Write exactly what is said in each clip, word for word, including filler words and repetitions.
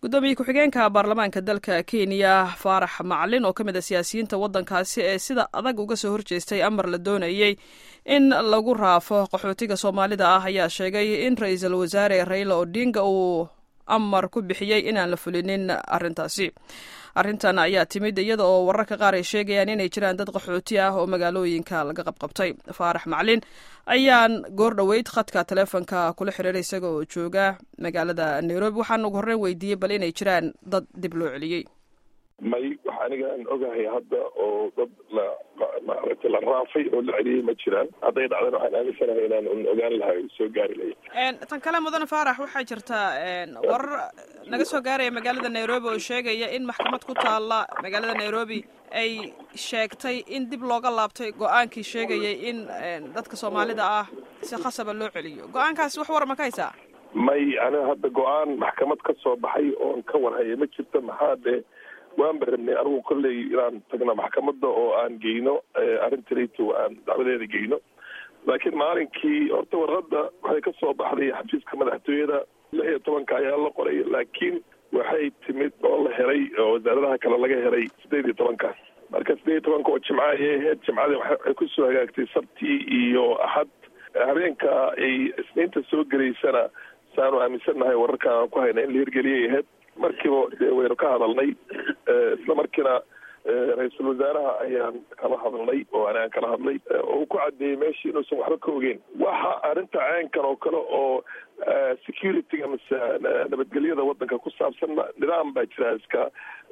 gudoomiye ku-xigeenka baarlamaanka dalka Kenya Faarax Macalin oo kamid ah siyaasiyiinta wadankaasi ee sida adag uga soo horjeestay amar la doonayay in lagu raafo qaxootiga Soomaalida ah ayaa sheegay in ra'iisul wasaare Raila Odinga uu amar ku bixiyay inaan la fulinin arrintaasi. arrintan ayaa timid iyada oo wararka qaar ay sheegayaan inay jiraan dad qaxooti ah oo magaalooyinka laga qabqabtay. Faarax Macalin ayaan goor dhaweyd khadka teleefanka kula xiriiray isaga oo jooga magaalada Nairobi waxaan ugu horreyn weydiiyey bal inay jiraan dad dib loo celiyey. may waxa aniga aan ogahay hadda oo dad la maaragtay la raafay oo la celiyey ma jiraan. hadday dhacdana waxaan aaminsanahay inaan un ogaan lahay soo gaari lahayd. tan kale mudane Faarax waxaa jirta warar naga soo gaaraya magaalada Nairobi oo sheegaya in maxkamad ku taala magaalada Nairobi ay sheegtay in dib looga laabtay go'aankii sheegayay in dadka Soomaalida ah si khasab loo celiyo. go'aankaasi wax war ma ka haysaa? may aniga hadda go'aan maxkamad ka soo baxay oo ka warhaya ma jirto. maxaa de waan barabnay anigu kolley inaan tagno maxkamadda oo aan geyno arrintarito aan dacwadeeda geyno. laakiin maalinkii horta warqadda waxay ka soo baxday xafiiska madaxtooyada lix iyo tobanka ayaa la qoray, laakiin waxay timid oo la helay oo wasaaradaha kale laga helay sideed iyo tobanka. marka sideed iyo tobanka oo jimca ayay ahayd. jimcadii waxay kusoo hagaagtay sabti iyo axad. habeenka ay isniinta soo gelaysana saanu aaminsannahay wararka aan ku hayna in la hirgeliyay ahayd. markiiba dee waynu ka hadalnay isla markiina ra-iisul wasaaraha ayaan kala hadalnay oo anaan kala hadlay oo ku caddeeyey meeshii inuusan waxba ka ogeyn. waxa arrinta caynkan oo kale oo security-ga mise nabadgelyada waddanka ku saabsan nidaam baa jira iska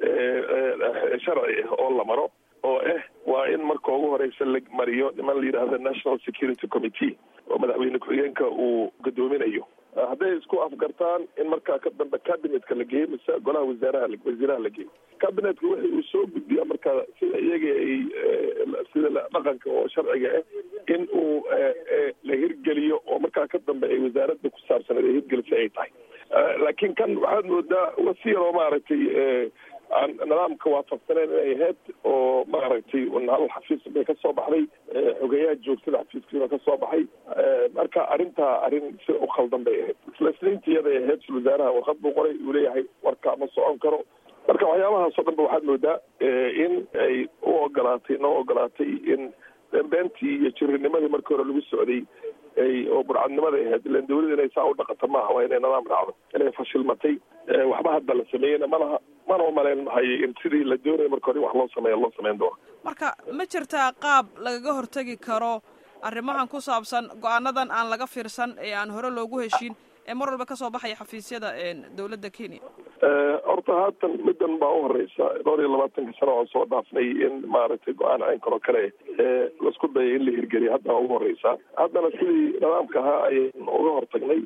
sharci ah oo la maro oo ah waa in marka ugu horeysa la mariyo niman la yidhaahdo National Security Committee oo madaxweyne ku-xigeenka uu gadoominayo. hadday isku afgartaan in markaa ka dambe cabinetka la geeyo mise golaha wasaaraha wasiiraha la geeyo. cabinetka wixii uu soo gudbiya markaa sida iyaga ay sida dhaqanka oo sharciga ah in uu la hirgeliyo oo markaa ka dambe ay wasaaradda ku saabsaneed ay hirgelisay ay tahay. laakiin kan waxaad moodaa wasiir oo maaragtay aan nidaamka waafaqsaneen inay ahayd oo maaragtay hal xafiis bay ka soo baxday, xogeyaha joogtada xafiiskiina ka soo baxay. marka arrintaa arrin si u khaldan bay ahayd. isla isniintiyaday ahayd sul wasaaraha warqad buu qoray uu leeyahay warka ma socon karo. marka waxyaabahaas oo dhan ba waxaad moodaa in ay u ogolaatay noo ogolaatay in beentii iyo jirinimadii markii hore lagu socday ay oo burcadnimada ahayd. ilan dawladda inay saa u dhaqato maaha, waa inay nidaam raacdo. inay fashilmatay waxba hadda la sameeyena malaha, mana umaleyn mahayo in sidii la doonaya marka hore wax loo sameeya loo sameyn doono. marka ma jirtaa qaab lagaga hortagi karo arrimahan ku saabsan go-aanadan aan laga fiirsan ee aan hore loogu heshiin ee mar walba kasoo baxaya xafiisyada dawladda Kenya? horta haatan middan baa u horeysa dhowr iyo labaatanka sano oo soo dhaafnay in maaragtay go-aan caynkan oo kale laisku dayay in la hirgeliya hadda ugu horeysa. haddana sidii nidaamka ahaa ayaynu uga hortagnay.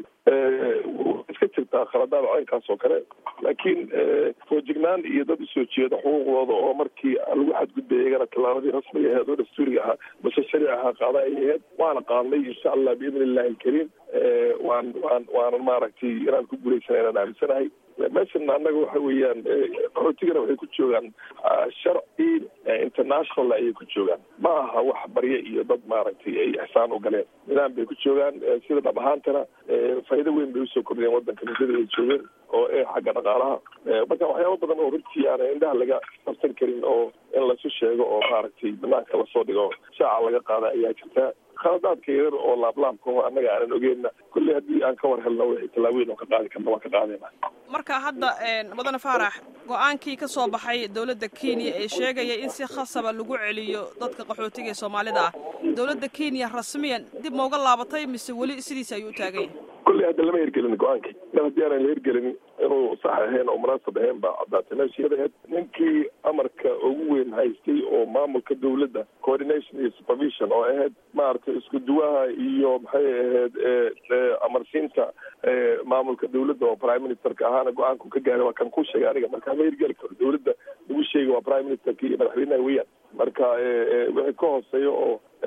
iska jirtaa khaladaada caynkaas oo kale, laakiin foojignaan iyo dad usoo jeeda xuquuqdooda oo markii lagu xadgudbay iyagana tallaabadii rasmiga ahayd oo dastuuriga ahaa base shariic ahaa qaada ay ahayd. waana qaadnay insha allah biidni illahi alkariim. waan waan waanan maaragtay inaan ku guulaysana inaan aaminsanahay. meeshan annaga waxa weeyaan qaxootigana waxay ku joogaan sharci international ayay ku joogaan. ma aha wax barye iyo dad maaragtay ay ixsaan u galeen. nidaam bay ku joogaan. sida dhab ahaantana faa'iido weyn bay usoo kordhiyeen waddanka muddada ay joogeen oo ee xagga dhaqaalaha. marka waxyaaba badan oo runtii aan indhaha laga qabsan karin oo in laisu sheego oo maaragtay banaanka lasoo dhigo shaaca laga qaada ayaa jirta. khaladaadka yar oo laablaabka oo annaga aanan ogeenna kulley haddii aan ka war helno wixii tallaabooyin oo ka qaadi karna waan ka qaadayna. marka hadda mudane Faarax, go-aankii ka soo baxay dawladda Kenya ee sheegaya in si khasaba lagu celiyo dadka qaxootiga ee Soomaalida ah, dawladda Kenya rasmiyan dib ma uga laabatay mise weli sidiisa ayuu u taagan yahay? kulley hadda lama hirgelin go-aankii. mar haddii aanan la hirgelin inuu sax ahayn oo munaasab ahayn baa caddaatay. meeshiyadaheed ninkii amarka ugu weyn haystay oo maamulka dawladda coordination iyo supervision oo ahayd maaragtay isku duwaha iyo maxay ahayd amarsiinta maamulka dawladda oo prime ministerka ahaana go-aanku ka gaaray waa kan ku sheegay aniga. marka ma hirgeli karo. dawladda lagu sheegay waa prime ministerka iyo madaxweynaha weeyaan. marka wixii ka hooseeya oo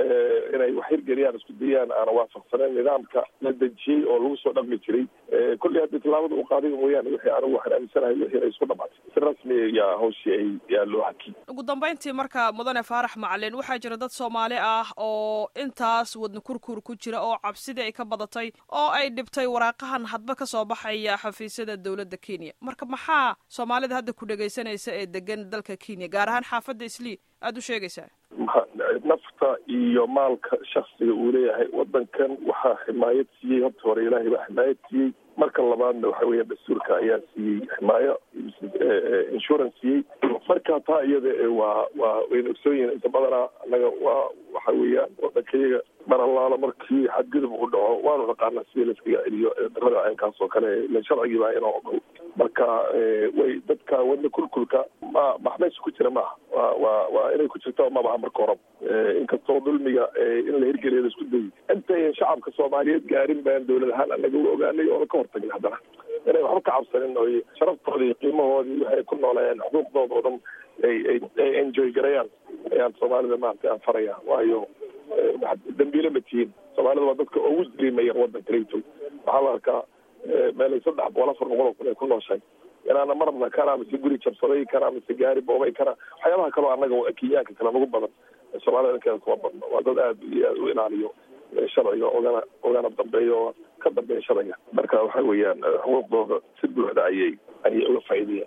inay wax hirgeliyaan isku dayaan aana waafaqsaneen nidaamka la dejiyey oo lagu soo dhaqmi jiray kolley haddii tallaabada uu qaaday mooyaane wixii anigu waxaan aaminsanahay wixii inay isku dhamaatay si rasmi yaa hawshii ay yaa loo hakiyey. ugu dambayntii marka mudane faarax macalin waxaa jira dad soomaali ah oo intaas wadna kurkur ku jira oo cabsidii ay ka badatay oo ay dhibtay waraaqahan hadba ka soo baxaya xafiisyada dowladda Kenya. marka maxaa soomaalida hadda ku dhagaysanaysa ee degan dalka Kenya gaar ahaan xaafadda Islii aad u sheegaysaa? nafta iyo maalka shakhsiga uu leeyahay wadankan waxaa ximaayad siiyey horta hore ilaahay baa ximaayad siiyey marka labaadna waxa weeya dastuurka ayaa siiyey ximaayo insurance siiyey marka taa iyada waa waa wayna ogsoon yihiin inta badanaa annaga waa waxa weeyaan wadankayaga mar allaala markii xadgudub uu dhaco waanu naqaanaa sidii la iskaga celiyo darada caynkaas oo kale ila sharcigii baa inoo ogol marka way dadka wadna kulkulka ma maxmeys ku jira maaha waa waa waa inay ku jirto mabaha marka hore inkastoo dulmiga in la hirgeliyo isku dayay intayan shacabka soomaaliyeed gaarin baan dowlad ahaan anaga u ogaanay oo ka hortagin haddana inay waxba ka cabsanin oo sharaftooda iyo qiimahoodii waxay ku noolayeen xuquuqdooda oo dhan ay ay enjoy garayaan ayaan soomaalida maanta aan faraya waayo dambiile ma tihiin soomaalida waa dadka ugu diriimaya wadanka rayto waxaa la arkaa meel saddex boqol afar boqol oo kun ay ku nooshahay inaana marabna kana mise guri jabsaday kana mise gaari boobay kana waxyaabaha kaloo annaga kenyaanka kale nagu badan soomaalida dhankeeda kuma badno waa dad aad iyo aad u ilaaliyo sharciga ogana ogana dambeeyo oo ka dambeeya sharciga marka waxa weeyaan xuquuqdooda si buuxda ayay ayay uga faa'iidayaan.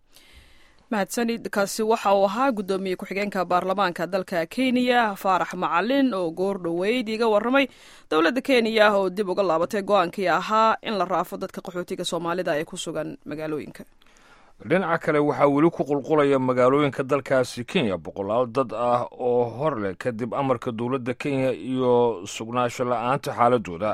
mahadsanid kaasi waxa uu ahaa guddoomiye ku-xigeenka baarlamaanka dalka Kenya Faarax Macalin oo goor dhaweyd iga warramay dowladda Kenya oo dib uga laabatay go'aankii ahaa in la raafo dadka qaxootiga Soomaalida ee ku sugan magaalooyinka. dhinaca kale waxaa weli ku qulqulaya magaalooyinka dalkaasi Kenya boqolaal dad ah oo hor leh kadib amarka dowladda Kenya iyo sugnaansho la'aanta xaaladooda.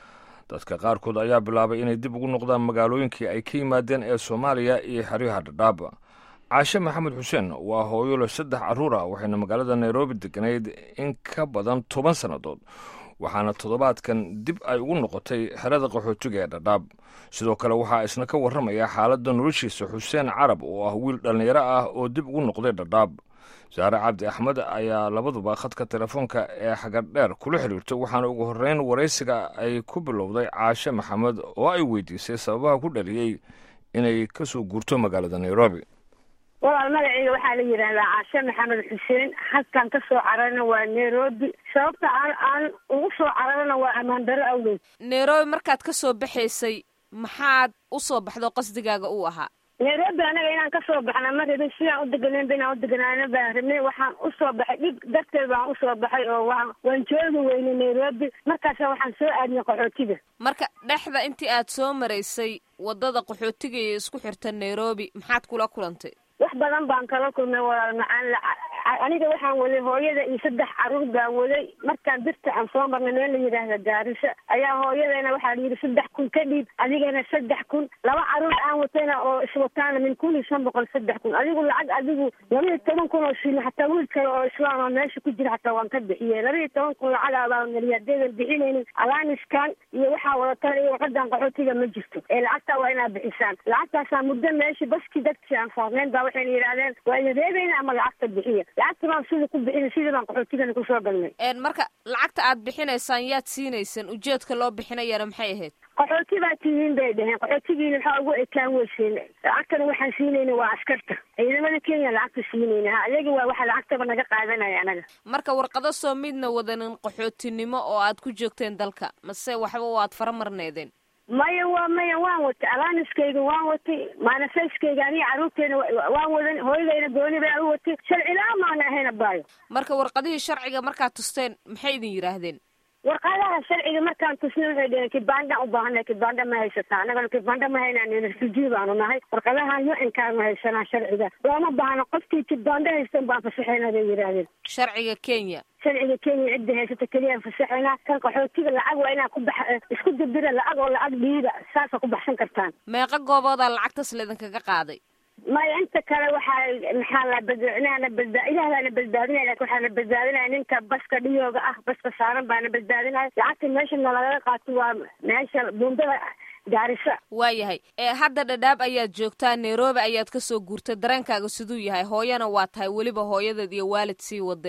dadka qaarkood ayaa bilaabay inay dib ugu noqdaan magaalooyinkii ay ka yimaadeen ee Soomaaliya iyo xeryaha Dadaab. caashe maxamed xuseen waa hooyo leh saddex carruur ah waxayna magaalada Nairobi deganayd in ka badan toban sannadood waxaana toddobaadkan dib ay ugu noqotay xerada qaxootiga ee Dadaab. sidoo kale waxaa isna ka warramaya xaaladda noloshiisa Xuseen Carab oo ah wiil dhallinyaro ah oo dib ugu noqday Dadaab. Saare Cabdi Axmed ayaa labaduba khadka telefoonka ee Xagadheer kula xiriirtay waxaana ugu horreyn waraysiga ay ku bilowday caashe maxamed oo ay weydiisay sababaha ku dhaliyey inay ka soo guurto magaalada Nairobi. walaal magacayga waxaa la yidhaahdaa caashe maxamed xuseen halkan ka soo cararna waa Nairobi sababta aan aan ugu soo cararna waa ammaan darro awgeed. Nairobi markaad ka soo baxaysay maxaad u soo baxdo qasdigaaga uu ahaa? Nairobi anaga inaan ka soo baxna markii sidaan u deganeen inaan u deganaana baan rabnay waxaan u soo baxay dhib dadkeed baan u soo baxay oo waan joogi weynay Nairobi markaas waxaan soo aadnay qaxootiga. marka dhexda intii aad soo maraysay wadada qaxootiga ee isku xirta Nairobi maxaad kula kulantay? wax badan baan kala kulmay walaal macaan aniga waxaan waday hooyada iyo saddex carruur baan waday markaan birta aan soo marnay meel la yidhaahda Gaarisa ayaa hooyadana waxaa la yidhi saddex kun ka dhiib adigana saddex kun laba carruur aan watayna oo iswataana min kun iyo shan boqol saddex kun adigu lacag adigu laba iyo toban kun oo shilin xataa wiil kale oo islaam oo meesha ku jira xataa waan ka bixiyey laba iyo toban kun lacag baan milyadeedan bixinaynin alaaniskan iyo waxaa wadataan iyo waqadan qaxootiga ma jirto ee lacagtaa waa inaad bixisaan lacagtaasaa muddo meeshii baskii dadkii aan saarnayn baa waxayna yidhaahdeen waa ina reebayna ama lacagta bixiya lacagta baan sida ku bixinay sidii baan qaxootigana kusoo galnay. marka lacagta aad bixinaysaan yaad siinaysaan ujeedka loo bixinayana maxay ahayd? qaxooti baa tihiin bay dhaheen qaxootigiina waxaa ugu ekaan weyseen lacagtana waxaan siinayna waa askarta ciidamada Kenya lacagta siinayna ayaga waa waxa lacagtaba naga qaadanaya anaga. marka warqado soo midna wadanin qaxootinimo oo aad ku joogteen dalka mase waxba waad faramarneedeen? maya waa maya waan watay alaaniskayga waan watay maanafayskayga aniga carruurteena waan wadan hooyadayna gooni baa u watay sharcilaa maana ahayna baayo. marka warqadihii sharciga markaad tusteen maxay idin yidhaahdeen? warqadaha sharciga markaan tusnay waxay dhaheen kibandaan u baahanay kibanda ma haysataa annagana kibanda ma haynaan refugee baanu nahay warqadahan u inkaan ma haysanaa sharciga looma baahno qofkii kibanda haystan baan fasaxayna bay yidhaahdeen. sharciga Kenya sharciga Kenya cidda haysata kaliya fasaxayna kan qaxootiga lacag waa inaa ku bax isku dibira lacag oo lacag dhiida saasa ku baxsan kartaan. meeqa goobooda lacagtaas leedankaga qaaday? maya inta kale waxaa maxaa la badbaadinaya badbaad ilaahna badbaadinaya laakiin waxaa la badbaadinaya ninka baska dhiyooga ah baska saaran baana badbaadinaya lacagta meesha nalaga qaato waa meesha buundada Gaarisa. waayahay ee hadda Dadaab ayaad joogtaa Nairobi ayaad ka soo guurtay dareenkaaga siduu yahay hooyana waa tahay weliba hooyadeed iyo waalid sii wade?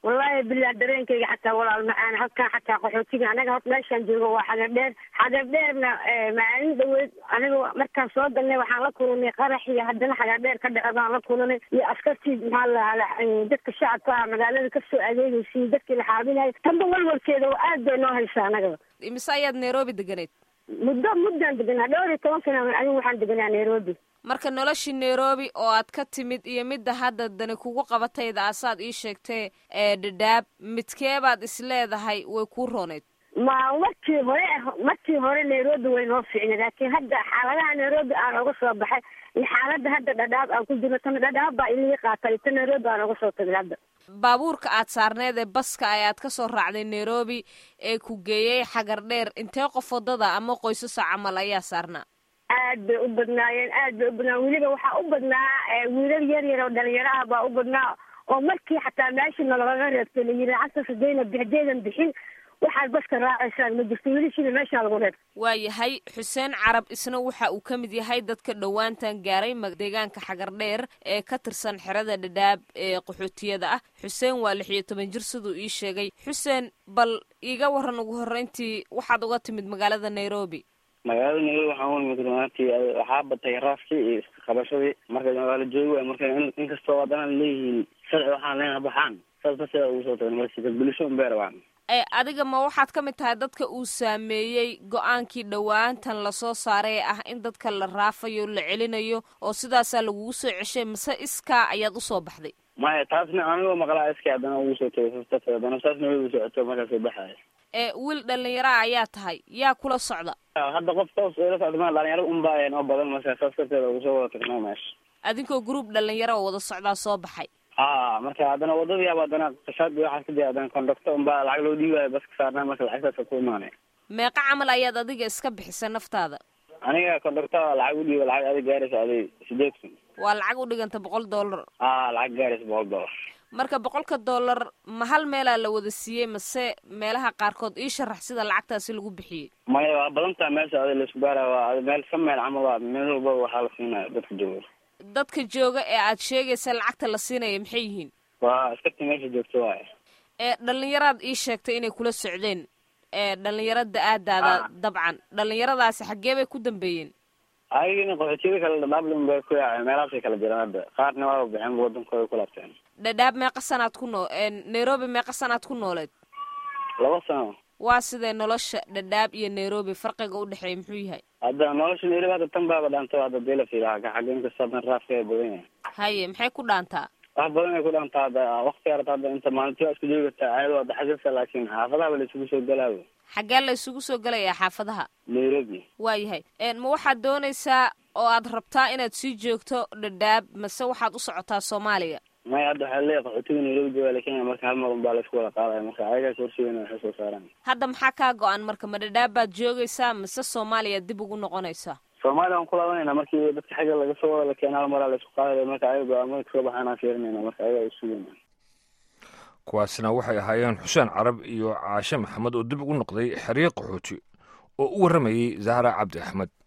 wallaahi bilaa dareenkayga xataa walaal macaan halkaan xataa qaxootiga anaga horta meeshaan joogo waa xagar dheer xagar dheerna maalin dhaweyd aniga markaan soo galnay waxaan la kulannay qarax iyo haddana xagar dheer ka dhace baan la kulannay iyo askartii maxaa la dadka shacabka ah magaalada kasoo adeegaysay dadkii la xaabinayay tanba walwalkeeda oo aad bay noo haysaa anagaba. imise ayaad nairobi deganeed? muddo muddaan deganaa dhowr iyo toban sana anigu waxaan deganaa nairobi. marka noloshii nairobi oo aad ka timid iyo midda hadda dani kugu qabatayda asaad ii sheegtee ee dhadhaab midkeebaad is leedahay way kuu rooneyd? ma markii hore markii hore nairobi way noo fiicnay laakiin hadda xaaladaha nairobi aan oga soo baxay iyo xaaladda hadda dhadhaab aan ku jirno tan dhadhaab baa ilii qaatay tan nairobi aan oga soo tagay hadda. baabuurka aad saarneed ee baska ayaad ka soo raacday nairobi ee ku geeyey xagar dheer intee qof wadada ama qoysasa camal ayaa saarnaa? aad bay u badnaayeen aad bay u badnaa weliba waxaa u badnaa wiilal yar yar oo dhalinyaro ah baa u badnaa oo markii xataa meeshii nalagaga reebtay la yiri casas hadayna hadaydan bixin waxaad baska raacaysaan ma jirto wiilashiina meeshaa lagu reeb. waayahay xuseen carab isna waxa uu ka mid yahay dadka dhowaantan gaaray deegaanka xagar dheer ee ka tirsan xerada dhadhaab ee qaxootiyada ah. xuseen waa lix iyo toban jir siduu ii sheegay. xuseen bal iiga waran ugu horreyntii waxaad uga timid magaalada nairobi? magaalada nairobi waxaan u nimid rumaantii waxaa batay raaskii iyo isqabashadii marka magaalo joogi waay marka inkastoo haddana leeyihiin sharci waxaan leena baxaan saas darteeda ugu soo tagay marka bulisho unbay rabaan. ee adiga ma waxaad ka mid tahay dadka uu saameeyey go-aankii dhowaantan lasoo saaray ee ah in dadka la raafayo la celinayo oo sidaasaa lagugu soo ceshay mise iskaa ayaad usoo baxday? maya taasna anigoo maqlaa iskii haddana ugu soo tagay haddana saasna way ugu socoto markaa soo baxaya. ee wiil dhalinyaraa ayaa tahay yaa kula socda? hadda qof toos ila socda ma dhalinyaro unbaa noo badan markaa saas darteeda ugu soo wada tagnaa meesha. adinkoo group dhalinyaro oo wada socdaa soo baxay? ha marka haddana wadadii aba haddana qashaadii waxaas ka jira haddana kondakto unbaa lacag loo dhiibaayo baska saarnaa marka lacagtaasa ku imaanay. meeqa camal ayaad adiga iska bixisay naftaada? aniga kondakta lacag u dhiiba lacag adig gaaraysa adig sideed kun. waa lacag u dhiganta boqol dollar? ha lacag gaaraysa boqol dollar. marka boqolka dollar ma hal meelaa la wada siiyey mase meelaha qaarkood ii sharax sida lacagtaasi lagu bixiyey? maya waa badantaa meesha adi laisku baara waa meel ka meel camal waa meel walba waxaa la siinaya dadka jooga. dadka jooga ee aad sheegaysa lacagta la siinaya maxay yihiin? waa askarta meesha joogto waay. ee dhalinyaraad ii sheegtay inay kula socdeen ee dhalinyarada aadaada dabcan dhalinyaradaasi xaggee bay ku dambeeyeen? ayagina qaxootiyada kale dhadhaab bay ku yaaceen meelahaasay kala jiraan hadda qaarna waa baxeen wadankooda ku laabteen. dhadhaab meeqa sanaad ku noo nairobi meeqa sanaad ku nooleed? laba sano. waa sidee nolosha dhadhaab iyo nairobi farqiga u dhexeeya muxuu yahay? hadda nolosha nairobi hadda tan baaba dhaanto hadda dee la fiilaha xagga inkasta haddan raafka ay badan yahay. haye maxay ku dhaantaa? wax badan ay ku dhaantaa hadda wakti arata hadda inta maalintii waa isku joogi kartaa ayadoo hadda xasilsa laakiin xaafadaha ba la isugu soo galaayo. xaggee la isugu soo galayaa xaafadaha? nairobi. waayahay ma waxaad doonaysaa oo aad rabtaa inaad sii joogto dhadhaab mase waxaad u socotaa soomaaliya? maya hadda waxaa leeyahay qaxootiga nairobi jooga la kenya marka hal mar un baa la isku wada qaadaya marka ayagaas horshigana waxay soo saaraan. hadda maxaa kaa go-an marka ma dhadhaab baad joogaysaa mise soomaaliya dib ugu noqonaysaa? soomaaliya waan ku laabanayna markii dadka xagga laga soo wada la keena hal maraa la isku qaadaya marka ayaga go-aamada kasoo baxaan aan fiirinayna marka ayaga ay sugayna. kuwaasina waxay ahaayeen xuseen carab iyo caashe maxamed oo dib ugu noqday xeryo qaxooti oo u warramayey zahra cabdi axmed.